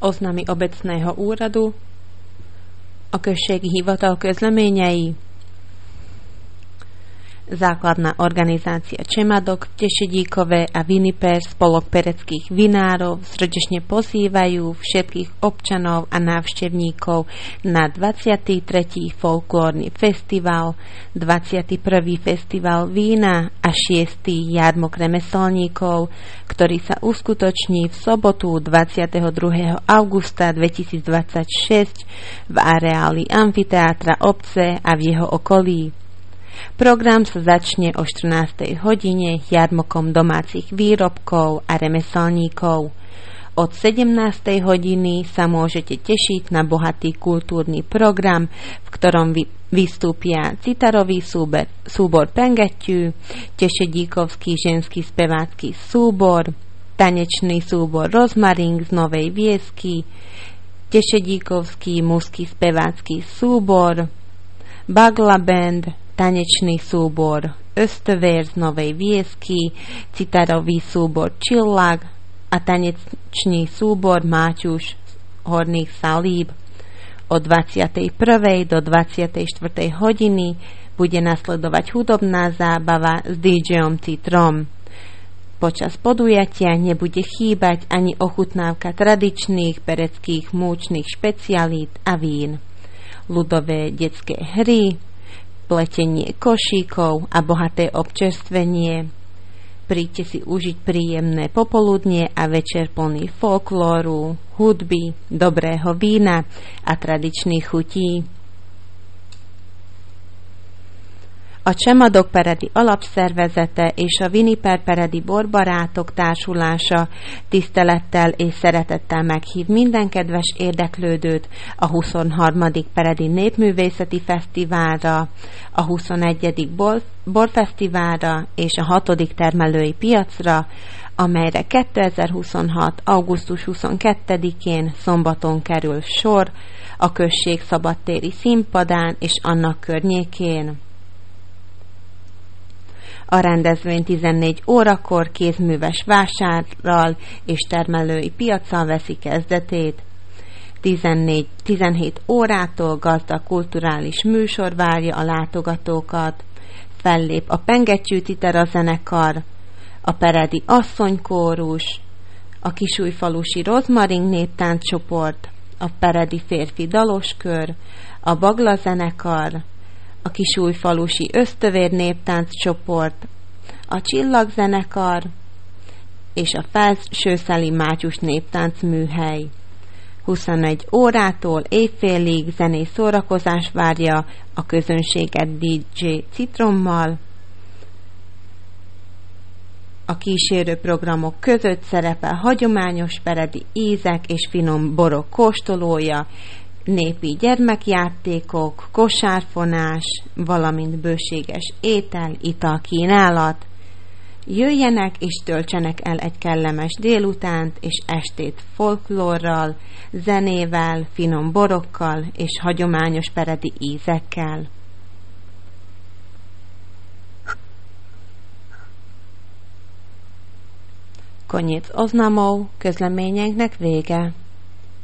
oznámy obecného úradu, a községi hivatal közleményei, základná organizácia Čemadok v Tešedíkove a Viniper, spolok pereckých vinárov srdečne pozývajú všetkých občanov a návštevníkov na 23. folklórny festival, 21. festival vína a 6. jarmok remeselníkov, ktorý sa uskutoční v sobotu 22. augusta 2026 v areáli amfiteátra obce a v jeho okolí. Program sa začne o 14. hodine jarmokom domácich výrobkov a remeselníkov. Od 17. hodiny sa môžete tešiť na bohatý kultúrny program, v ktorom vystúpia citarový súbor Pengettyű, Tešedíkovský ženský spevácky súbor, tanečný súbor Rozmaring z Novej Viesky, Tešedíkovský mužský spevácky súbor, Bagla Band, tanečný súbor Ösztövér z Novej Viesky, citarový súbor Csillag a tanečný súbor Máťuš z Horných Salíb. Od 21. do 24. hodiny bude nasledovať hudobná zábava s DJom Citrom. Počas podujatia nebude chýbať ani ochutnávka tradičných pereckých múčnych špecialít a vín, ľudové detské hry, pletenie košíkov a bohaté občerstvenie. Príďte si užiť príjemné popoludnie a večer plný folklóru, hudby, dobrého vína a tradičných chutí. A Csemadok Peredi Alapszervezete és a Viniper Peredi Borbarátok Társulása tisztelettel és szeretettel meghív minden kedves érdeklődőt a 23. Peredi Népművészeti Fesztiválra, a 21. Borfesztiválra és a 6. Termelői Piacra, amelyre 2026. augusztus 22-én szombaton kerül sor a község szabadtéri színpadán és annak környékén. A rendezvény 14 órakor kézműves vásárral és termelői piaccal veszi kezdetét. 17 órától gazdag kulturális műsor várja a látogatókat. Fellép a Pengettyű Citera zenekar, a Peredi Asszonykórus, a Kisújfalusi Rozmaring néptánccsoport, a Peredi Férfi Daloskör, a Bagla zenekar, a Kisújfalusi Ösztövér néptánccsoport, a Csillag zenekar és a Felsőszeli Mátyus néptáncműhely. 21 órától éjfélig zenés szórakozás várja a közönséget DJ Citrommal. A kísérő programok között szerepel hagyományos peredi ízek és finom borok kóstolója, népi gyermekjátékok, kosárfonás, valamint bőséges étel, ital kínálat. Jöjjenek és töltsenek el egy kellemes délutánt és estét folklórral, zenével, finom borokkal és hagyományos peredi ízekkel. Koniec oznamov, közleményeknek vége.